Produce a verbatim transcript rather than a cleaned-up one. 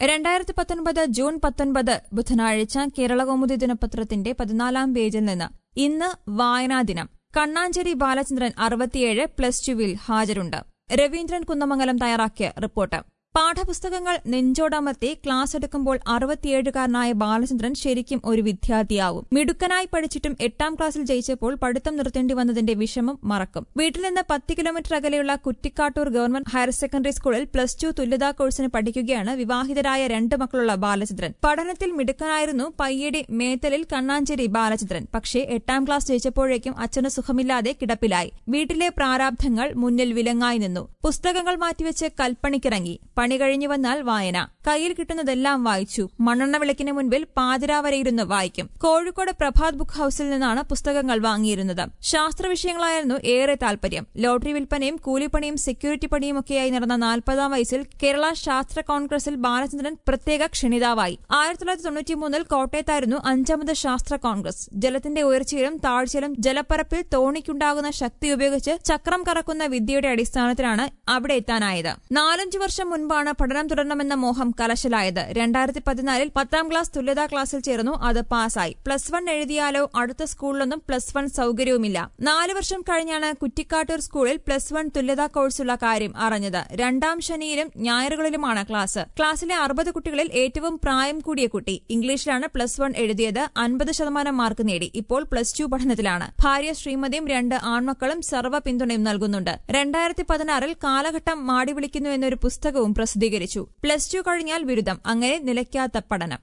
രണ്ടായിരത്തി പത്തൊൻപത് ജൂൺ പത്തൊൻപത് ബുധനാഴ്ച കേരളകൗമുദി ദിനപത്രത്തിന്റെ പതിനാലാം പേജിൽ നിന്ന് ഇന്ന് വായനാ ദിനം. കണ്ണാഞ്ചേരി ബാലചന്ദ്രൻ അറുപത്തിയേഴ് പ്ലസ് ടുവിൽ ഹാജരുണ്ട്. രവീന്ദ്രൻ കുന്നമംഗലം തയ്യാറാക്കിയ റിപ്പോർട്ട്. പാഠപുസ്തകങ്ങൾ നെഞ്ചോടമർത്തി ക്ലാസ് എടുക്കുമ്പോൾ അറുപത്തിയേഴുകാരനായ ബാലചന്ദ്രൻ ശരിക്കും ഒരു വിദ്യാർത്ഥിയാവും. മിടുക്കനായി പഠിച്ചിട്ടും എട്ടാം ക്ലാസ്സിൽ ജയിച്ചപ്പോൾ പഠിത്തം നിർത്തേണ്ടി വന്നതിന്റെ വിഷമം മറക്കും. വീട്ടിൽ നിന്ന് പത്ത് കിലോമീറ്റർ അകലെയുള്ള കുറ്റിക്കാട്ടൂർ ഗവൺമെന്റ് ഹയർ സെക്കൻഡറി സ്കൂളിൽ പ്ലസ് ടു തുല്യതാ കോഴ്സിന് പഠിക്കുകയാണ് വിവാഹിതരായ രണ്ട് മക്കളുള്ള ബാലചന്ദ്രൻ. പഠനത്തിൽ മിടുക്കനായിരുന്നു പയ്യടി മേത്തലിൽ കണ്ണാഞ്ചേരി ബാലചന്ദ്രൻ. പക്ഷേ എട്ടാം ക്ലാസ് ജയിച്ചപ്പോഴേക്കും അച്ഛന് സുഖമില്ലാതെ കിടപ്പിലായി. വീട്ടിലെ പ്രാരാബ്ധങ്ങൾ മുന്നിൽ വിലങ്ങായി നിന്നു. പുസ്തകങ്ങൾ മാറ്റിവെച്ച് കൽപ്പണിക്കിറങ്ങി. പണി കഴിഞ്ഞു വന്നാൽ വായന. കയ്യിൽ കിട്ടുന്നതെല്ലാം വായിച്ചു. മണ്ണെണ്ണ വിളക്കിന് മുൻപിൽ പാതിരാവരെയിരുന്ന് വായിക്കും. കോഴിക്കോട് പ്രഭാത് ബുക്ക് ഹൌസിൽ നിന്നാണ് പുസ്തകങ്ങൾ വാങ്ങിയിരുന്നത്. ശാസ്ത്ര വിഷയങ്ങളായിരുന്നു ഏറെ താൽപര്യം. ലോട്ടറി വിൽപ്പനയും കൂലിപ്പണിയും സെക്യൂരിറ്റി പണിയുമൊക്കെയായി നടന്ന നാൽപ്പതാം വയസ്സിൽ കേരള ശാസ്ത്ര കോൺഗ്രസിൽ ബാലചന്ദ്രൻ പ്രത്യേക ക്ഷണിതാവായി. ആയിരത്തി തൊള്ളായിരത്തി തൊണ്ണൂറ്റിമൂന്നിൽ കോട്ടയത്തായിരുന്നു അഞ്ചാമത് ശാസ്ത്ര കോൺഗ്രസ്. ജലത്തിന്റെ ഉയർച്ചയിലും താഴ്ചയിലും ജലപ്പരപ്പിൽ തോണിക്കുണ്ടാകുന്ന ശക്തി ഉപയോഗിച്ച് ചക്രം കറക്കുന്ന വിദ്യയുടെ അടിസ്ഥാനത്തിലാണ് അവിടെ എത്താനായത്. നാലഞ്ചു വർഷം മുൻപാണ് പഠനം തുടരണമെന്ന മോഹം കലശലായത്. രണ്ടായിരത്തി പതിനാലിൽ പത്താം ക്ലാസ് തുല്യതാ ക്ലാസ്സിൽ ചേർന്നു. അത് പാസായി. പ്ലസ് വൺ എഴുതിയാലോ അടുത്ത സ്കൂളിലൊന്നും പ്ലസ് വൺ സൌകര്യവുമില്ല. നാല് വർഷം കഴിഞ്ഞാണ് കുറ്റിക്കാട്ടൂർ സ്കൂളിൽ പ്ലസ് വൺ തുല്യതാ കോഴ്സുള്ള കാര്യം അറിഞ്ഞത്. രണ്ടാം ശനിയിലും ഞായറുകളിലുമാണ് ക്ലാസ്. ക്ലാസ്സിലെ അറുപത് കുട്ടികളിൽ ഏറ്റവും പ്രായം കൂടിയ കുട്ടി. ഇംഗ്ലീഷിലാണ് പ്ലസ് വൺ എഴുതിയത്. അൻപത് ശതമാനം മാർക്ക് നേടി. ഇപ്പോൾ പ്ലസ് ടു പഠനത്തിലാണ്. ഭാര്യ ശ്രീമതിയും രണ്ട് ആൺമക്കളും സർവ്വ പിന്തുണയും നൽകുന്നുണ്ട്. രണ്ടായിരത്തി പതിനാറിൽ കാലഘട്ടം മാടി വിളിക്കുന്നു എന്നൊരു പുസ്തകവും പ്രസിദ്ധീകരിച്ചു. പ്ലസ് ടു കഴിഞ്ഞാൽ ബിരുദം. അങ്ങനെ നിലയ്ക്കാത്ത പഠനം.